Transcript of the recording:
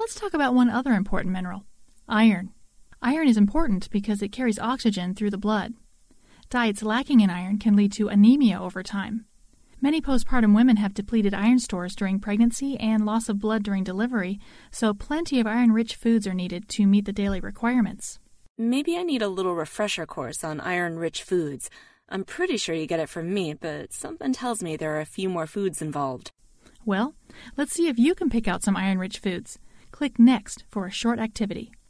Let's talk about one other important mineral, iron. Iron is important because it carries oxygen through the blood. Diets lacking in iron can lead to anemia over time. Many postpartum women have depleted iron stores during pregnancy and loss of blood during delivery, so plenty of iron-rich foods are needed to meet the daily requirements. Maybe I need a little refresher course on iron-rich foods. I'm pretty sure you get it from me, but something tells me there are a few more foods involved. Well, let's see if you can pick out some iron-rich foods. Click Next for a short activity.